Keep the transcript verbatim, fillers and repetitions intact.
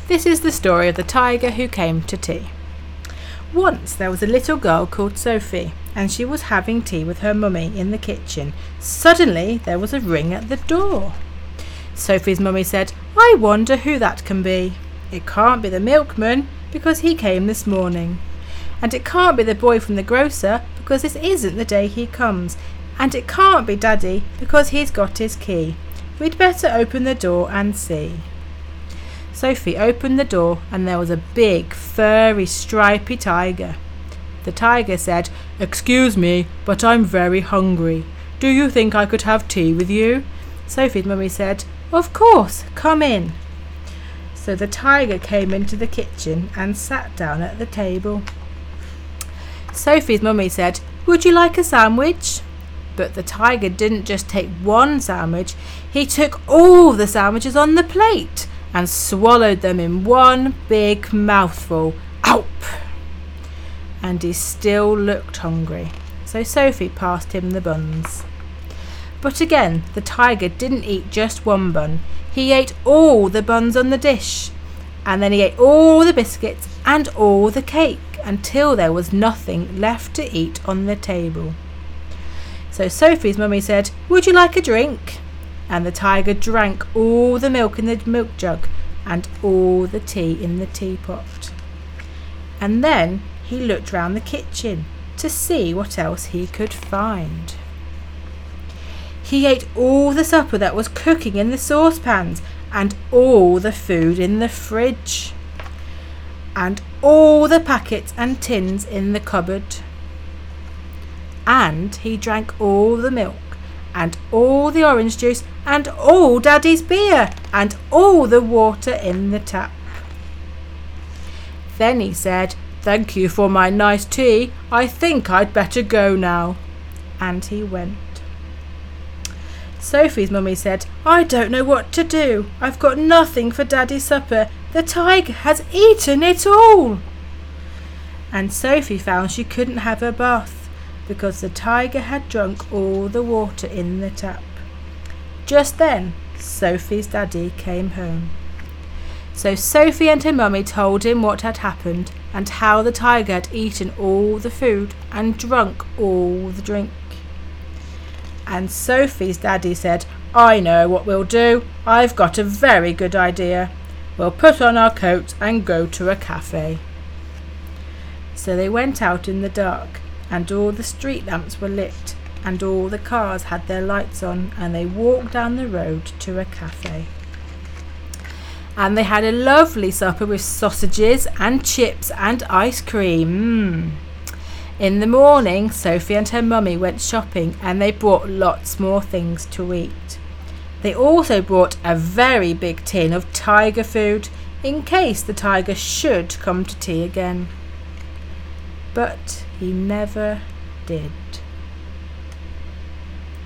This is the story of the tiger who came to tea. Once there was a little girl called Sophie, and she was having tea with her mummy in the kitchen. Suddenly there was a ring at the door. Sophie's mummy said, "I wonder who that can be. It can't be the milkman, because he came this morning. And it can't be the boy from the grocer, because this isn't the day he comes. And it can't be Daddy, because he's got his key. We'd better open the door and see." Sophie opened the door, and there was a big, furry, stripy tiger. The tiger said, "Excuse me, but I'm very hungry. Do you think I could have tea with you?" Sophie's mummy said, "Of course, come in." So the tiger came into the kitchen and sat down at the table. Sophie's mummy said, "Would you like a sandwich?" But the tiger didn't just take one sandwich, he took all the sandwiches on the plate and swallowed them in one big mouthful. Oup! And he still looked hungry, so Sophie passed him the buns. But again, the tiger didn't eat just one bun, he ate all the buns on the dish, and then he ate all the biscuits and all the cake until there was nothing left to eat on the table. So Sophie's mummy said, "Would you like a drink?" And the tiger drank all the milk in the milk jug and all the tea in the teapot. And then he looked round the kitchen to see what else he could find. He ate all the supper that was cooking in the saucepans and all the food in the fridge and all the packets and tins in the cupboard. And he drank all the milk and all the orange juice and all Daddy's beer and all the water in the tap. Then he said, "Thank you for my nice tea. I think I'd better go now." And he went. Sophie's mummy said, "I don't know what to do. I've got nothing for Daddy's supper. The tiger has eaten it all." And Sophie found she couldn't have her bath because the tiger had drunk all the water in the tap. Just then, Sophie's daddy came home. So Sophie and her mummy told him what had happened and how the tiger had eaten all the food and drunk all the drink. And Sophie's daddy said, "I know what we'll do. I've got a very good idea. We'll put on our coats and go to a cafe." So they went out in the dark, and all the street lamps were lit, and all the cars had their lights on, and they walked down the road to a cafe. And they had a lovely supper with sausages and chips and ice cream. Mm. In the morning, Sophie and her mummy went shopping, and they bought lots more things to eat. They also bought a very big tin of tiger food, in case the tiger should come to tea again. But he never did.